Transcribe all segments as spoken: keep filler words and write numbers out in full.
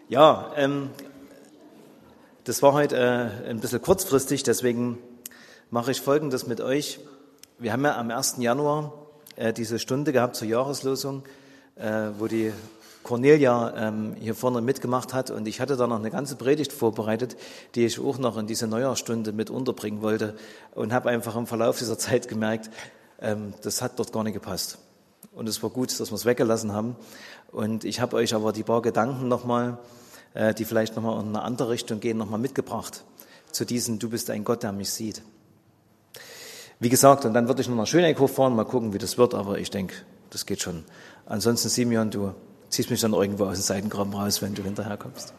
Ja, ähm, das war heute äh, ein bisschen kurzfristig, deswegen mache ich Folgendes mit euch. Wir haben ja am ersten Januar äh, diese Stunde gehabt zur Jahreslosung, äh, wo die Cornelia ähm, hier vorne mitgemacht hat, und ich hatte da noch eine ganze Predigt vorbereitet, die ich auch noch in diese Neujahrsstunde mit unterbringen wollte, und habe einfach im Verlauf dieser Zeit gemerkt, ähm, das hat dort gar nicht gepasst. Und es war gut, dass wir es weggelassen haben. Und ich habe euch aber die paar Gedanken nochmal, äh, die vielleicht nochmal in eine andere Richtung gehen, nochmal mitgebracht zu diesem Du bist ein Gott, der mich sieht. Wie gesagt, und dann würde ich noch nach Schöneck hochfahren, mal gucken, wie das wird, aber ich denke, das geht schon. Ansonsten, Simeon, du ziehst mich dann irgendwo aus dem Seitengraben raus, wenn du hinterherkommst.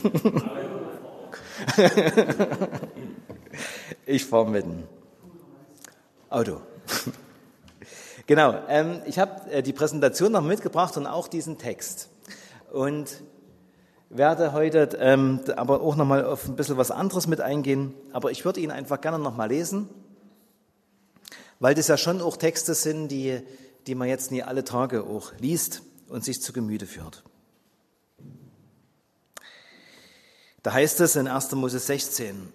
Ich fahre mit dem Auto. Genau, ähm, ich habe äh, die Präsentation noch mitgebracht und auch diesen Text. Und werde heute ähm, aber auch nochmal auf ein bisschen was anderes mit eingehen. Aber ich würde ihn einfach gerne nochmal lesen, weil das ja schon auch Texte sind, die, die man jetzt nie alle Tage auch liest und sich zu Gemüte führt. Da heißt es in erster Mose sechzehn,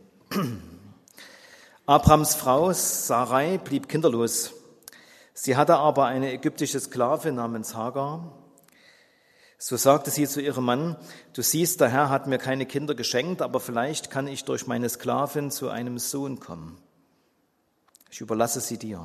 Abrams Frau Sarai blieb kinderlos. Sie hatte aber eine ägyptische Sklavin namens Hagar. So sagte sie zu ihrem Mann, du siehst, der Herr hat mir keine Kinder geschenkt, aber vielleicht kann ich durch meine Sklavin zu einem Sohn kommen. Ich überlasse sie dir.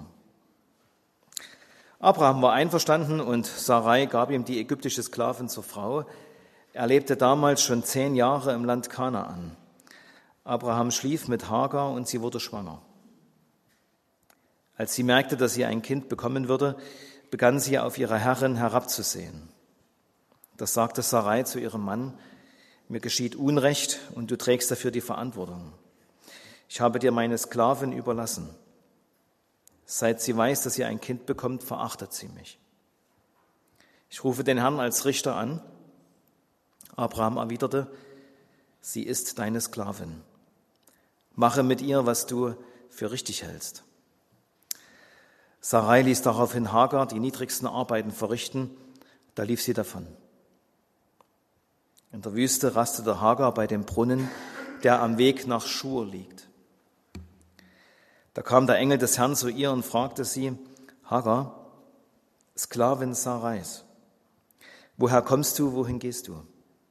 Abraham war einverstanden und Sarai gab ihm die ägyptische Sklavin zur Frau. Er lebte damals schon zehn Jahre im Land Kanaan. Abraham schlief mit Hagar und sie wurde schwanger. Als sie merkte, dass sie ein Kind bekommen würde, begann sie auf ihre Herrin herabzusehen. Das sagte Sarai zu ihrem Mann, mir geschieht Unrecht und du trägst dafür die Verantwortung. Ich habe dir meine Sklavin überlassen. Seit sie weiß, dass sie ein Kind bekommt, verachtet sie mich. Ich rufe den Herrn als Richter an. Abraham erwiderte, sie ist deine Sklavin. Mache mit ihr, was du für richtig hältst. Sarai ließ daraufhin Hagar die niedrigsten Arbeiten verrichten, da lief sie davon. In der Wüste rastete Hagar bei dem Brunnen, der am Weg nach Schur liegt. Da kam der Engel des Herrn zu ihr und fragte sie, Hagar, Sklavin Sarais, woher kommst du, wohin gehst du?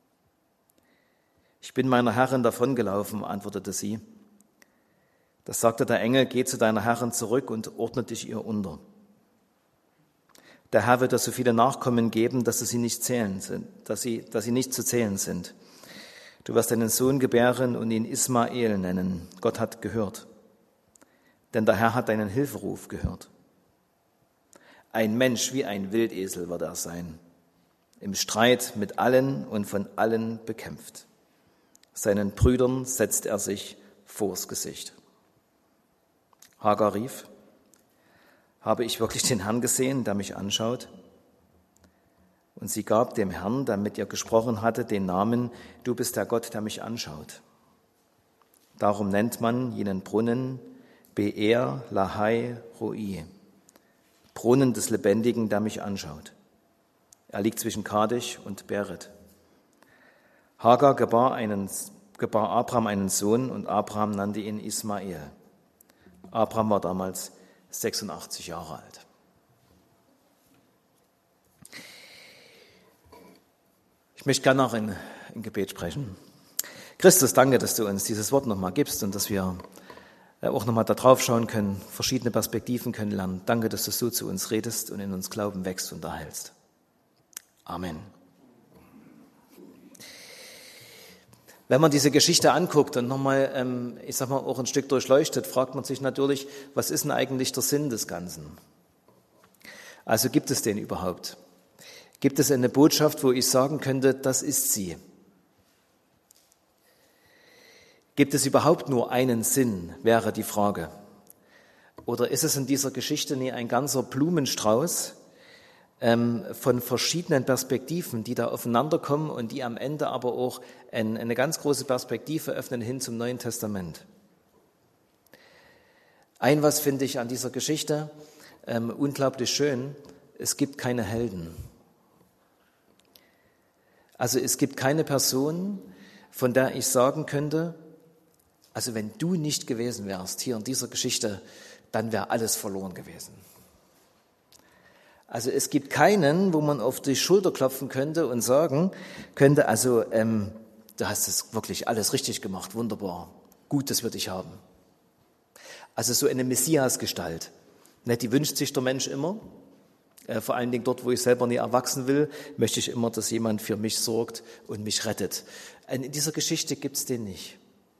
Ich bin meiner Herrin davongelaufen, antwortete sie. Das sagte der Engel, geh zu deiner Herrin zurück und ordne dich ihr unter. Der Herr wird dir so viele Nachkommen geben, dass sie nicht zählen sind, dass sie, dass sie nicht zu zählen sind. Du wirst einen Sohn gebären und ihn Ismael nennen. Gott hat gehört. Denn der Herr hat deinen Hilferuf gehört. Ein Mensch wie ein Wildesel wird er sein, im Streit mit allen und von allen bekämpft. Seinen Brüdern setzt er sich vors Gesicht. Hagar rief, habe ich wirklich den Herrn gesehen, der mich anschaut? Und sie gab dem Herrn, der mit ihr gesprochen hatte, den Namen, du bist der Gott, der mich anschaut. Darum nennt man jenen Brunnen Be'er Lahai Roi, Brunnen des Lebendigen, der mich anschaut. Er liegt zwischen Kadesh und Beret. Hagar gebar, einen, gebar Abraham einen Sohn und Abraham nannte ihn Ismael. Abraham war damals sechsundachtzig Jahre alt. Ich möchte gerne noch in, in Gebet sprechen. Christus, danke, dass du uns dieses Wort nochmal gibst und dass wir auch nochmal da drauf schauen können, verschiedene Perspektiven kennenlernen. Danke, dass du so zu uns redest und in uns Glauben wächst und erhältst. Amen. Wenn man diese Geschichte anguckt und nochmal, ähm, ich sag mal, auch ein Stück durchleuchtet, fragt man sich natürlich, was ist denn eigentlich der Sinn des Ganzen? Also gibt es den überhaupt? Gibt es eine Botschaft, wo ich sagen könnte, das ist sie? Gibt es überhaupt nur einen Sinn, wäre die Frage. Oder ist es in dieser Geschichte nie ein ganzer Blumenstrauß ähm, von verschiedenen Perspektiven, die da aufeinander kommen und die am Ende aber auch ein, eine ganz große Perspektive öffnen hin zum Neuen Testament? Ein was finde ich an dieser Geschichte ähm, unglaublich schön, es gibt keine Helden. Also es gibt keine Person, von der ich sagen könnte, also wenn du nicht gewesen wärst hier in dieser Geschichte, dann wäre alles verloren gewesen. Also es gibt keinen, wo man auf die Schulter klopfen könnte und sagen könnte, also ähm, du hast es wirklich alles richtig gemacht, wunderbar, gut, dass wir dich haben. Also so eine Messiasgestalt, ne, die wünscht sich der Mensch immer. Äh, vor allen Dingen dort, wo ich selber nie erwachsen will, möchte ich immer, dass jemand für mich sorgt und mich rettet. In dieser Geschichte gibt es den nicht.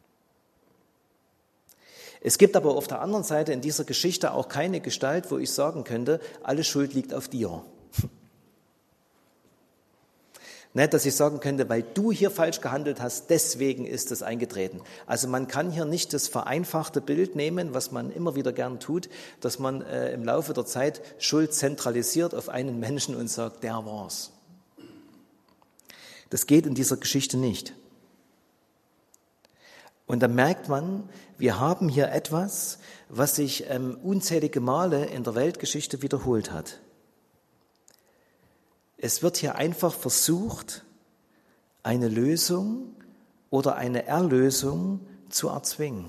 Es gibt aber auf der anderen Seite in dieser Geschichte auch keine Gestalt, wo ich sagen könnte, alle Schuld liegt auf dir. Nicht, dass ich sagen könnte, weil du hier falsch gehandelt hast, deswegen ist es eingetreten. Also man kann hier nicht das vereinfachte Bild nehmen, was man immer wieder gern tut, dass man äh, im Laufe der Zeit Schuld zentralisiert auf einen Menschen und sagt, der war's. Das geht in dieser Geschichte nicht. Und da merkt man, wir haben hier etwas, was sich ähm, unzählige Male in der Weltgeschichte wiederholt hat. Es wird hier einfach versucht, eine Lösung oder eine Erlösung zu erzwingen.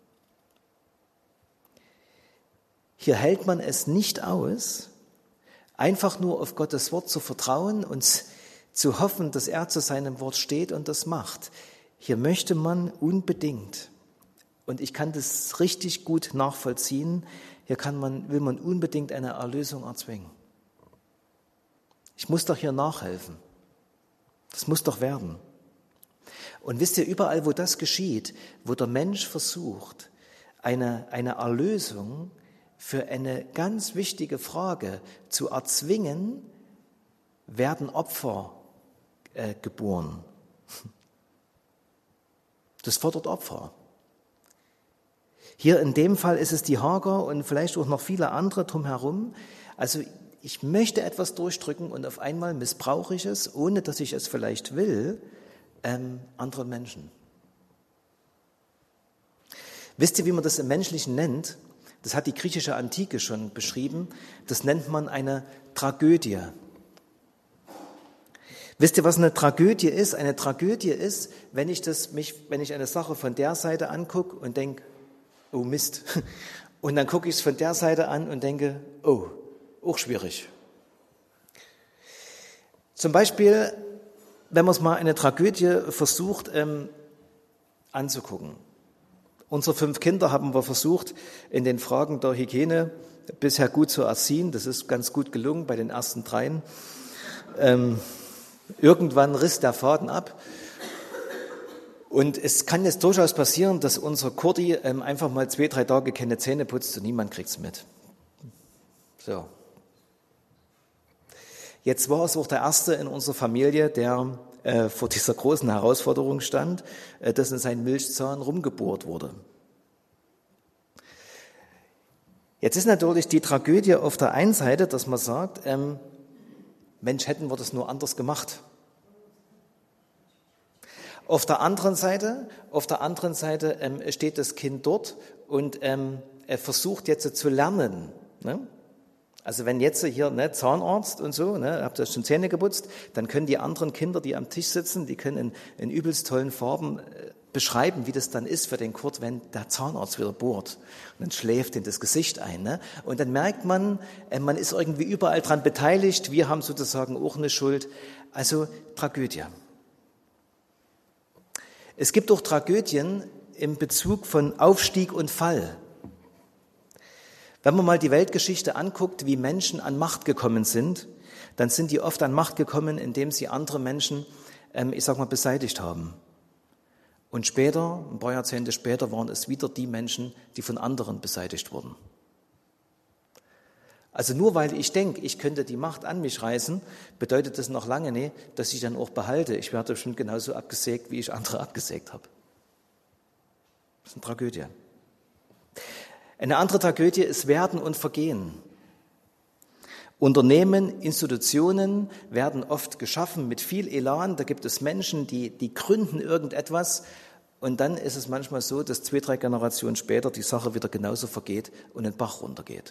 Hier hält man es nicht aus, einfach nur auf Gottes Wort zu vertrauen und zu hoffen, dass er zu seinem Wort steht und das macht. Hier möchte man unbedingt, und ich kann das richtig gut nachvollziehen, hier kann man, will man unbedingt eine Erlösung erzwingen. Ich muss doch hier nachhelfen. Das muss doch werden. Und wisst ihr, überall, wo das geschieht, wo der Mensch versucht, eine, eine Erlösung für eine ganz wichtige Frage zu erzwingen, werden Opfer äh, geboren. Das fordert Opfer. Hier in dem Fall ist es die Hagar und vielleicht auch noch viele andere drumherum. Also ich möchte etwas durchdrücken und auf einmal missbrauche ich es, ohne dass ich es vielleicht will, ähm, anderen Menschen. Wisst ihr, wie man das im Menschlichen nennt? Das hat die griechische Antike schon beschrieben. Das nennt man eine Tragödie. Wisst ihr, was eine Tragödie ist? Eine Tragödie ist, wenn ich das mich, wenn ich eine Sache von der Seite angucke und denke, oh Mist. Und dann gucke ich es von der Seite an und denke, oh, auch schwierig. Zum Beispiel, wenn man es mal eine Tragödie versucht ähm, anzugucken. Unsere fünf Kinder haben wir versucht, in den Fragen der Hygiene bisher gut zu erziehen. Das ist ganz gut gelungen bei den ersten dreien. Ähm, Irgendwann riss der Faden ab und es kann jetzt durchaus passieren, dass unser Kurdi ähm, einfach mal zwei, drei Tage keine Zähne putzt und niemand kriegt's mit. So. Jetzt war es auch der Erste in unserer Familie, der äh, vor dieser großen Herausforderung stand, äh, dass in seinen Milchzahn rumgebohrt wurde. Jetzt ist natürlich die Tragödie auf der einen Seite, dass man sagt, ähm, Mensch, hätten wir das nur anders gemacht. Auf der anderen Seite, auf der anderen Seite ähm, steht das Kind dort und ähm, er versucht jetzt zu lernen. Ne? Also wenn jetzt hier ne, Zahnarzt und so, ne, habt ihr schon Zähne geputzt, dann können die anderen Kinder, die am Tisch sitzen, die können in, in übelst tollen Farben äh, beschreiben, wie das dann ist für den Kurt, wenn der Zahnarzt wieder bohrt. Und dann schläft in das Gesicht ein. Ne? Und dann merkt man, äh, man ist irgendwie überall dran beteiligt. Wir haben sozusagen auch eine Schuld. Also Tragödie. Es gibt auch Tragödien im Bezug von Aufstieg und Fall. Wenn man mal die Weltgeschichte anguckt, wie Menschen an Macht gekommen sind, dann sind die oft an Macht gekommen, indem sie andere Menschen, ähm, ich sag mal, beseitigt haben. Und später, ein paar Jahrzehnte später, waren es wieder die Menschen, die von anderen beseitigt wurden. Also nur weil ich denke, ich könnte die Macht an mich reißen, bedeutet das noch lange nicht, dass ich dann auch behalte. Ich werde bestimmt genauso abgesägt, wie ich andere abgesägt habe. Das ist eine Tragödie. Eine andere Tragödie ist Werden und Vergehen. Unternehmen, Institutionen werden oft geschaffen mit viel Elan. Da gibt es Menschen, die, die gründen irgendetwas. Und dann ist es manchmal so, dass zwei, drei Generationen später die Sache wieder genauso vergeht und den Bach runtergeht.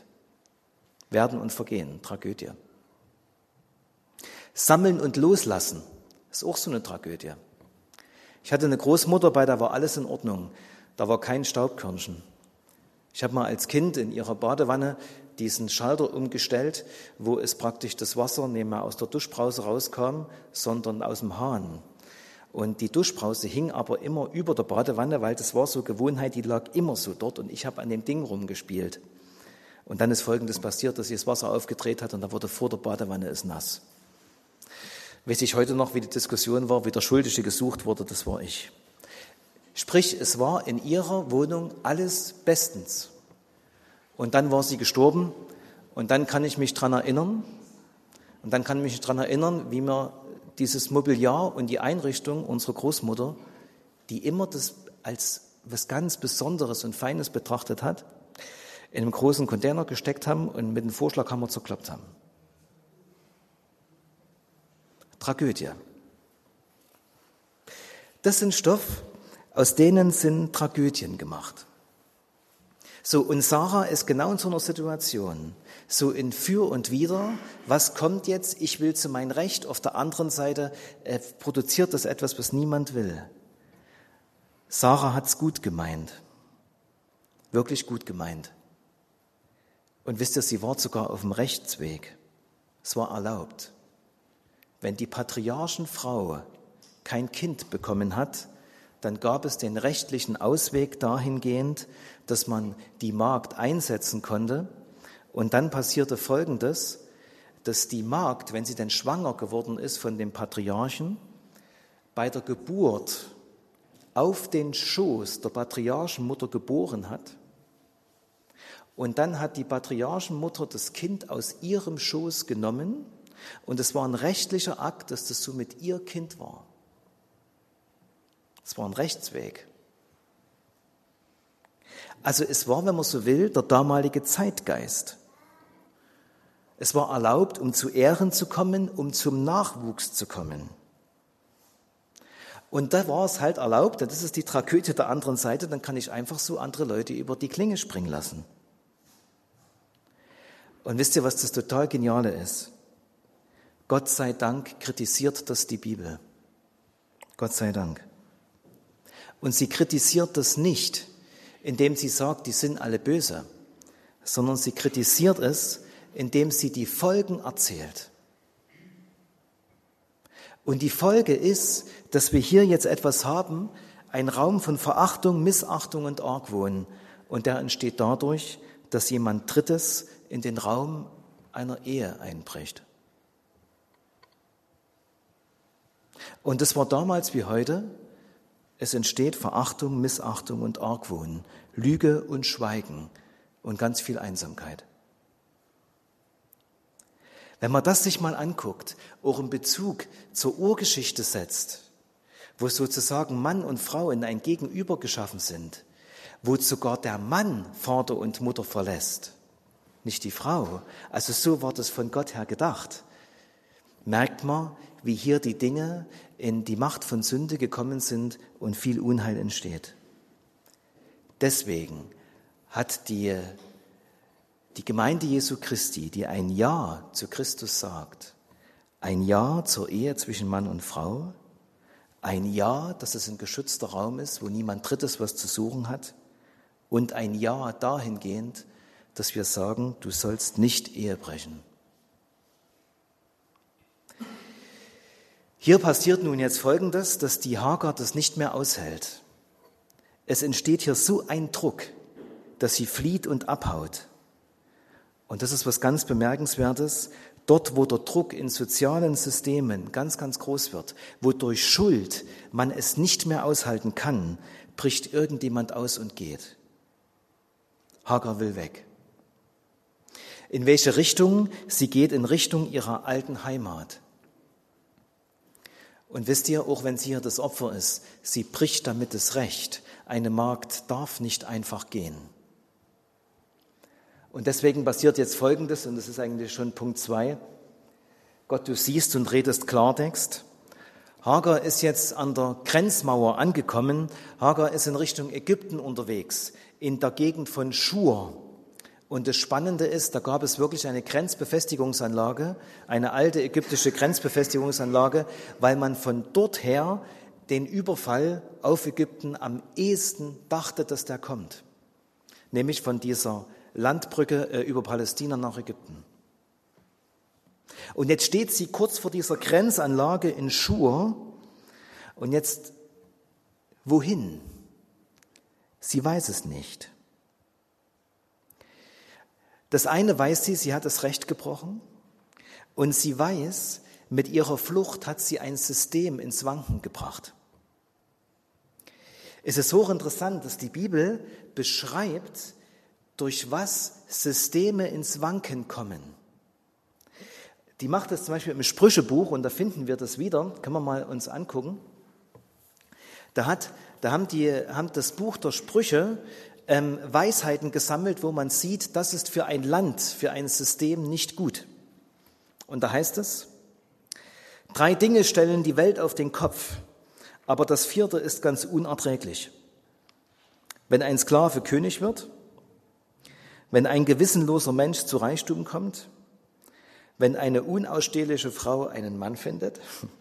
Werden und Vergehen, Tragödie. Sammeln und Loslassen. Das ist auch so eine Tragödie. Ich hatte eine Großmutter, bei der war alles in Ordnung. Da war kein Staubkörnchen. Ich habe mal als Kind in ihrer Badewanne diesen Schalter umgestellt, wo es praktisch das Wasser nicht mehr aus der Duschbrause rauskam, sondern aus dem Hahn. Und die Duschbrause hing aber immer über der Badewanne, weil das war so Gewohnheit, die lag immer so dort und ich habe an dem Ding rumgespielt. Und dann ist Folgendes passiert, dass sie das Wasser aufgedreht hat und da wurde vor der Badewanne es nass. Weiß ich heute noch, wie die Diskussion war, wie der Schuldige gesucht wurde, das war ich. Sprich, es war in ihrer Wohnung alles bestens. Und dann war sie gestorben und dann kann ich mich dran erinnern und dann kann ich mich dran erinnern, wie mir dieses Mobiliar und die Einrichtung unserer Großmutter, die immer das als was ganz Besonderes und Feines betrachtet hat, in einem großen Container gesteckt haben und mit dem Vorschlaghammer zerkloppt haben. Tragödie. Das sind Stoff, aus denen sind Tragödien gemacht. So, und Sarah ist genau in so einer Situation, so in Für und Wider, was kommt jetzt, ich will zu meinem Recht, auf der anderen Seite äh, produziert das etwas, was niemand will. Sarah hat's gut gemeint, wirklich gut gemeint. Und wisst ihr, sie war sogar auf dem Rechtsweg, es war erlaubt. Wenn die Patriarchenfrau kein Kind bekommen hat, dann gab es den rechtlichen Ausweg dahingehend, dass man die Magd einsetzen konnte. Und dann passierte Folgendes, dass die Magd, wenn sie denn schwanger geworden ist von dem Patriarchen, bei der Geburt auf den Schoß der Patriarchenmutter geboren hat. Und dann hat die Patriarchenmutter das Kind aus ihrem Schoß genommen und es war ein rechtlicher Akt, dass das somit ihr Kind war. Es war ein Rechtsweg. Also es war, wenn man so will, der damalige Zeitgeist. Es war erlaubt, um zu Ehren zu kommen, um zum Nachwuchs zu kommen. Und da war es halt erlaubt, das ist die Tragödie der anderen Seite, dann kann ich einfach so andere Leute über die Klinge springen lassen. Und wisst ihr, was das total Geniale ist? Gott sei Dank kritisiert das die Bibel. Gott sei Dank. Und sie kritisiert das nicht, indem sie sagt, die sind alle böse, sondern sie kritisiert es, indem sie die Folgen erzählt. Und die Folge ist, dass wir hier jetzt etwas haben, ein Raum von Verachtung, Missachtung und Argwohn. Und der entsteht dadurch, dass jemand Drittes in den Raum einer Ehe einbricht. Und das war damals wie heute. Es entsteht Verachtung, Missachtung und Argwohn, Lüge und Schweigen und ganz viel Einsamkeit. Wenn man das sich mal anguckt, auch in Bezug zur Urgeschichte setzt, wo sozusagen Mann und Frau in ein Gegenüber geschaffen sind, wo sogar der Mann Vater und Mutter verlässt, nicht die Frau, also so war das von Gott her gedacht, merkt man, wie hier die Dinge in die Macht von Sünde gekommen sind und viel Unheil entsteht. Deswegen hat die, die Gemeinde Jesu Christi, die ein Ja zu Christus sagt, ein Ja zur Ehe zwischen Mann und Frau, ein Ja, dass es ein geschützter Raum ist, wo niemand Drittes was zu suchen hat, und ein Ja dahingehend, dass wir sagen, du sollst nicht Ehe brechen. Hier passiert nun jetzt Folgendes, dass die Hagar das nicht mehr aushält. Es entsteht hier so ein Druck, dass sie flieht und abhaut. Und das ist was ganz Bemerkenswertes. Dort, wo der Druck in sozialen Systemen ganz, ganz groß wird, wo durch Schuld man es nicht mehr aushalten kann, bricht irgendjemand aus und geht. Hagar will weg. In welche Richtung? Sie geht in Richtung ihrer alten Heimat. Und wisst ihr, auch wenn sie hier das Opfer ist, sie bricht damit das Recht. Eine Magd darf nicht einfach gehen. Und deswegen passiert jetzt Folgendes, und das ist eigentlich schon Punkt zwei. Gott, du siehst und redest Klartext. Hagar ist jetzt an der Grenzmauer angekommen. Hagar ist in Richtung Ägypten unterwegs, in der Gegend von Schur. Und das Spannende ist, da gab es wirklich eine Grenzbefestigungsanlage, eine alte ägyptische Grenzbefestigungsanlage, weil man von dort her den Überfall auf Ägypten am ehesten dachte, dass der kommt. Nämlich von dieser Landbrücke äh, über Palästina nach Ägypten. Und jetzt steht sie kurz vor dieser Grenzanlage in Schur. Und jetzt, wohin? Sie weiß es nicht. Das eine weiß sie, sie hat das Recht gebrochen. Und sie weiß, mit ihrer Flucht hat sie ein System ins Wanken gebracht. Es ist hochinteressant, dass die Bibel beschreibt, durch was Systeme ins Wanken kommen. Die macht das zum Beispiel im Sprüchebuch und da finden wir das wieder. Können wir mal uns angucken. Da, hat, da haben, die, haben das Buch der Sprüche ähm, Weisheiten gesammelt, wo man sieht, das ist für ein Land, für ein System nicht gut. Und da heißt es, drei Dinge stellen die Welt auf den Kopf, aber das vierte ist ganz unerträglich. Wenn ein Sklave König wird, wenn ein gewissenloser Mensch zu Reichtum kommt, wenn eine unausstehliche Frau einen Mann findet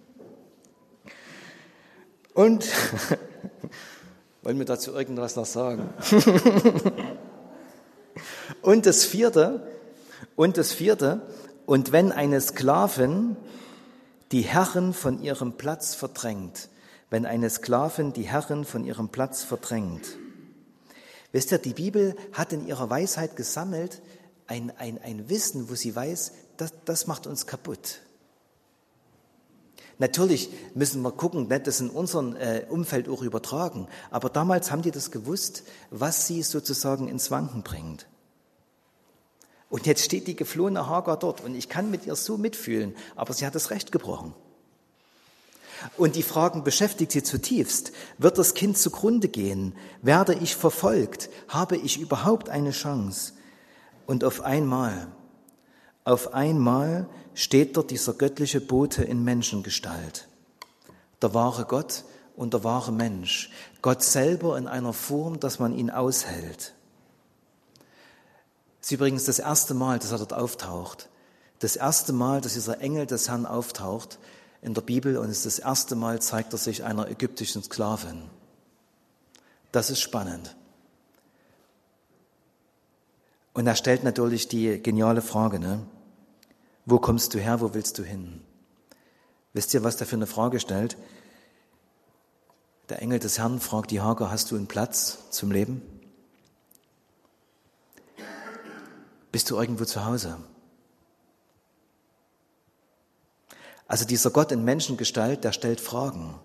und, wollen wir dazu irgendwas noch sagen? und das vierte, und das vierte, und wenn eine Sklavin die Herren von ihrem Platz verdrängt, wenn eine Sklavin die Herren von ihrem Platz verdrängt. Wisst ihr, die Bibel hat in ihrer Weisheit gesammelt ein, ein, ein Wissen, wo sie weiß, das, das macht uns kaputt. Natürlich müssen wir gucken, das in unserem äh, Umfeld auch übertragen, aber damals haben die das gewusst, was sie sozusagen ins Wanken bringt. Und jetzt steht die geflohene Hagar dort und ich kann mit ihr so mitfühlen, aber sie hat das Recht gebrochen. Und die Fragen beschäftigt sie zutiefst. Wird das Kind zugrunde gehen? Werde ich verfolgt? Habe ich überhaupt eine Chance? Und auf einmal, auf einmal steht dort dieser göttliche Bote in Menschengestalt. Der wahre Gott und der wahre Mensch. Gott selber in einer Form, dass man ihn aushält. Es ist übrigens das erste Mal, dass er dort auftaucht. Das erste Mal, dass dieser Engel des Herrn auftaucht in der Bibel und es ist das erste Mal, zeigt er sich einer ägyptischen Sklavin. Das ist spannend. Und er stellt natürlich die geniale Frage, ne? Wo kommst du her, wo willst du hin? Wisst ihr, was der für eine Frage stellt? Der Engel des Herrn fragt die Hagar, hast du einen Platz zum Leben? Bist du irgendwo zu Hause? Also dieser Gott in Menschengestalt, der stellt Fragen.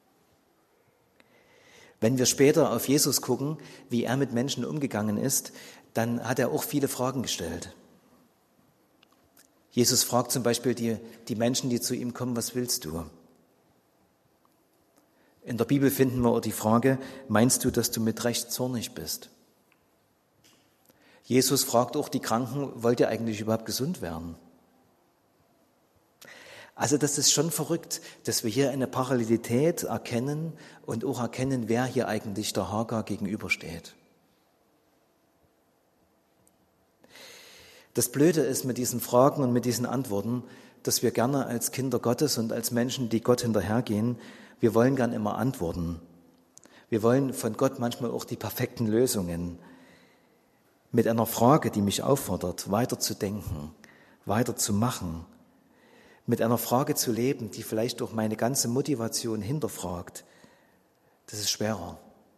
Wenn wir später auf Jesus gucken, wie er mit Menschen umgegangen ist, dann hat er auch viele Fragen gestellt. Jesus fragt zum Beispiel die, die Menschen, die zu ihm kommen, was willst du? In der Bibel finden wir auch die Frage, meinst du, dass du mit Recht zornig bist? Jesus fragt auch die Kranken, wollt ihr eigentlich überhaupt gesund werden? Also das ist schon verrückt, dass wir hier eine Parallelität erkennen und auch erkennen, wer hier eigentlich der Hagar gegenübersteht. Das Blöde ist mit diesen Fragen und mit diesen Antworten, dass wir gerne als Kinder Gottes und als Menschen, die Gott hinterhergehen, wir wollen gern immer Antworten. Wir wollen von Gott manchmal auch die perfekten Lösungen. Mit einer Frage, die mich auffordert, weiterzudenken, weiterzumachen. Mit einer Frage zu leben, die vielleicht durch meine ganze Motivation hinterfragt, das ist schwerer.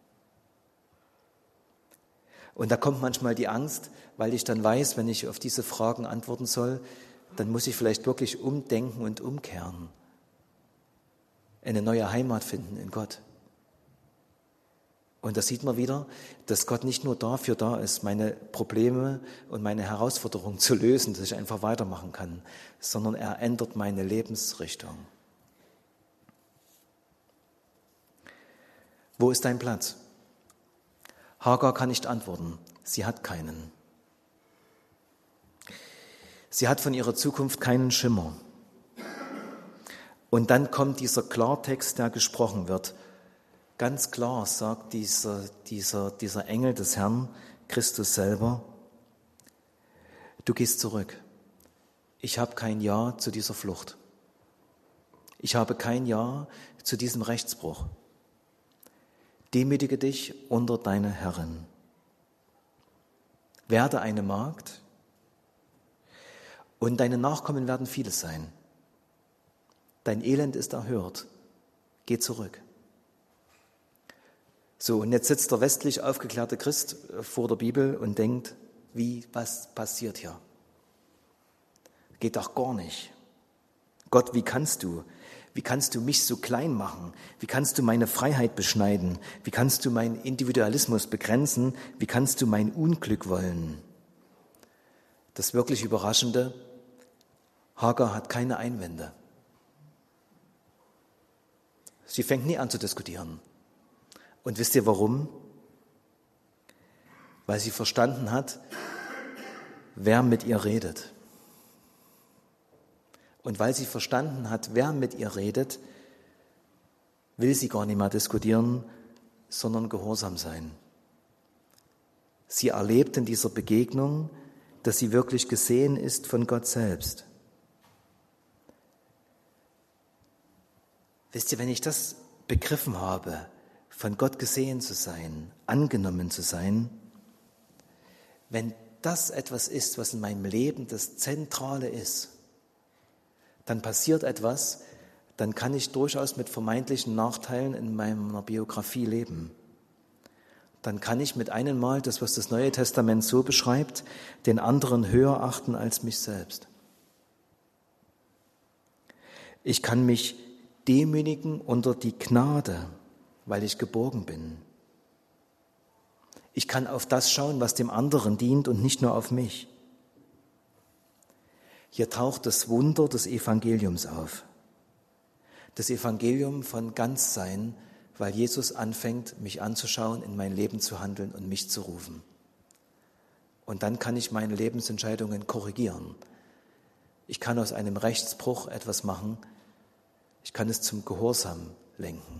Und da kommt manchmal die Angst, weil ich dann weiß, wenn ich auf diese Fragen antworten soll, dann muss ich vielleicht wirklich umdenken und umkehren. Eine neue Heimat finden in Gott. Und da sieht man wieder, dass Gott nicht nur dafür da ist, meine Probleme und meine Herausforderungen zu lösen, dass ich einfach weitermachen kann, sondern er ändert meine Lebensrichtung. Wo ist dein Platz? Hagar kann nicht antworten, sie hat keinen. Sie hat von ihrer Zukunft keinen Schimmer. Und dann kommt dieser Klartext, der gesprochen wird. Ganz klar sagt dieser, dieser, dieser Engel des Herrn, Christus selber, du gehst zurück. Ich habe kein Ja zu dieser Flucht. Ich habe kein Ja zu diesem Rechtsbruch. Demütige dich unter deine Herrin. Werde eine Magd und deine Nachkommen werden viele sein. Dein Elend ist erhört. Geh zurück. So, und jetzt sitzt der westlich aufgeklärte Christ vor der Bibel und denkt, wie, was passiert hier? Geht doch gar nicht. Gott, wie kannst du? Wie kannst du mich so klein machen? Wie kannst du meine Freiheit beschneiden? Wie kannst du meinen Individualismus begrenzen? Wie kannst du mein Unglück wollen? Das wirklich Überraschende, Hagar hat keine Einwände. Sie fängt nie an zu diskutieren. Und wisst ihr warum? Weil sie verstanden hat, wer mit ihr redet. Und weil sie verstanden hat, wer mit ihr redet, will sie gar nicht mehr diskutieren, sondern gehorsam sein. Sie erlebt in dieser Begegnung, dass sie wirklich gesehen ist von Gott selbst. Wisst ihr, wenn ich das begriffen habe, von Gott gesehen zu sein, angenommen zu sein, wenn das etwas ist, was in meinem Leben das Zentrale ist, dann passiert etwas, dann kann ich durchaus mit vermeintlichen Nachteilen in meiner Biografie leben. Dann kann ich mit einem Mal, das was das Neue Testament so beschreibt, den anderen höher achten als mich selbst. Ich kann mich demütigen unter die Gnade, weil ich geborgen bin. Ich kann auf das schauen, was dem anderen dient und nicht nur auf mich. Hier taucht das Wunder des Evangeliums auf. Das Evangelium von Ganzsein, weil Jesus anfängt, mich anzuschauen, in mein Leben zu handeln und mich zu rufen. Und dann kann ich meine Lebensentscheidungen korrigieren. Ich kann aus einem Rechtsbruch etwas machen. Ich kann es zum Gehorsam lenken.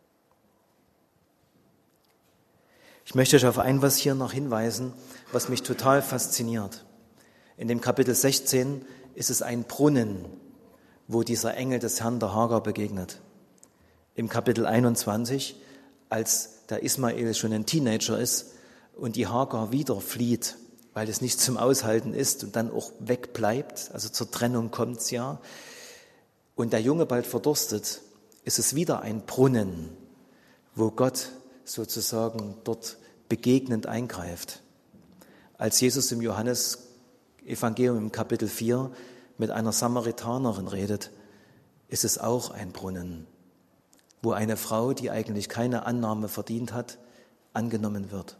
Ich möchte euch auf ein was hier noch hinweisen, was mich total fasziniert. In dem Kapitel sechzehn ist es ein Brunnen, wo dieser Engel des Herrn der Hagar begegnet. Im Kapitel einundzwanzig, als der Ismael schon ein Teenager ist und die Hagar wieder flieht, weil es nicht zum Aushalten ist und dann auch wegbleibt, also zur Trennung kommt es ja, und der Junge bald verdurstet, ist es wieder ein Brunnen, wo Gott sozusagen dort begegnend eingreift. Als Jesus im Johannes-Evangelium im Kapitel vier mit einer Samaritanerin redet, ist es auch ein Brunnen, wo eine Frau, die eigentlich keine Annahme verdient hat, angenommen wird.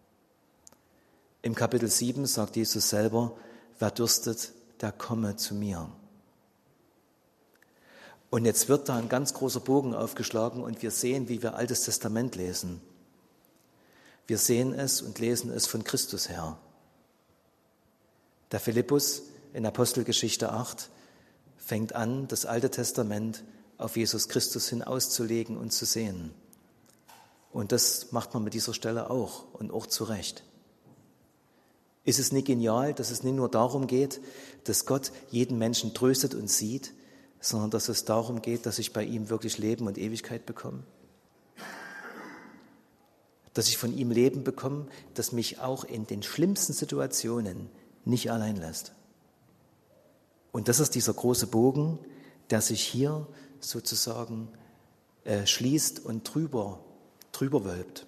Im Kapitel sieben sagt Jesus selber, wer dürstet, der komme zu mir. Und jetzt wird da ein ganz großer Bogen aufgeschlagen und wir sehen, wie wir Altes Testament lesen. Wir sehen es und lesen es von Christus her. Der Philippus in Apostelgeschichte acht fängt an, das Alte Testament auf Jesus Christus hin auszulegen und zu sehen. Und das macht man mit dieser Stelle auch und auch zu Recht. Ist es nicht genial, dass es nicht nur darum geht, dass Gott jeden Menschen tröstet und sieht, sondern dass es darum geht, dass ich bei ihm wirklich Leben und Ewigkeit bekomme? Dass ich von ihm Leben bekomme, das mich auch in den schlimmsten Situationen nicht allein lässt. Und das ist dieser große Bogen, der sich hier sozusagen äh, schließt und drüber, drüber wölbt.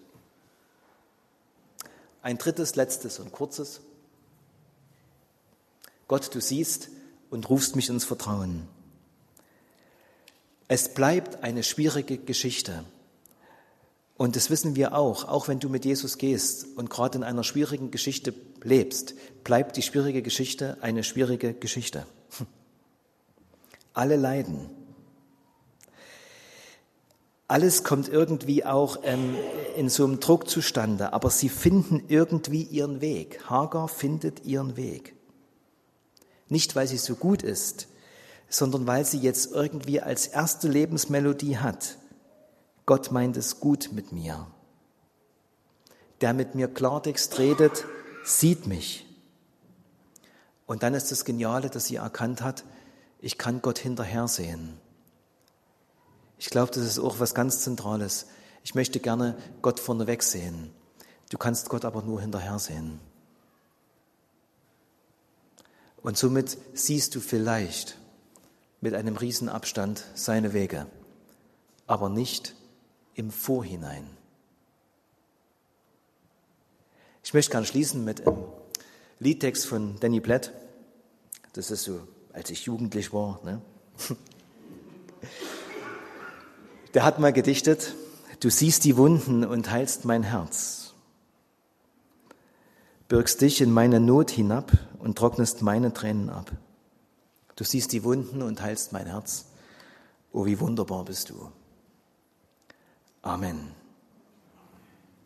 Ein drittes, letztes und kurzes. Gott, du siehst und rufst mich ins Vertrauen. Es bleibt eine schwierige Geschichte. Und das wissen wir auch, auch wenn du mit Jesus gehst und gerade in einer schwierigen Geschichte lebst, bleibt die schwierige Geschichte eine schwierige Geschichte. Alle leiden. Alles kommt irgendwie auch ähm, in so einem Druck zustande, aber sie finden irgendwie ihren Weg. Hagar findet ihren Weg. Nicht, weil sie so gut ist, sondern weil sie jetzt irgendwie als erste Lebensmelodie hat. Gott meint es gut mit mir. Der mit mir Klartext redet, sieht mich. Und dann ist das Geniale, dass sie erkannt hat, ich kann Gott hinterher sehen. Ich glaube, das ist auch was ganz Zentrales. Ich möchte gerne Gott vorneweg sehen. Du kannst Gott aber nur hinterher sehen. Und somit siehst du vielleicht mit einem Riesenabstand seine Wege, aber nicht im Vorhinein. Ich möchte gerne schließen mit einem Liedtext von Danny Platt. Das ist so, als ich jugendlich war. Ne? Der hat mal gedichtet, du siehst die Wunden und heilst mein Herz, birgst dich in meine Not hinab und trocknest meine Tränen ab. Du siehst die Wunden und heilst mein Herz. Oh, wie wunderbar bist du. Amen.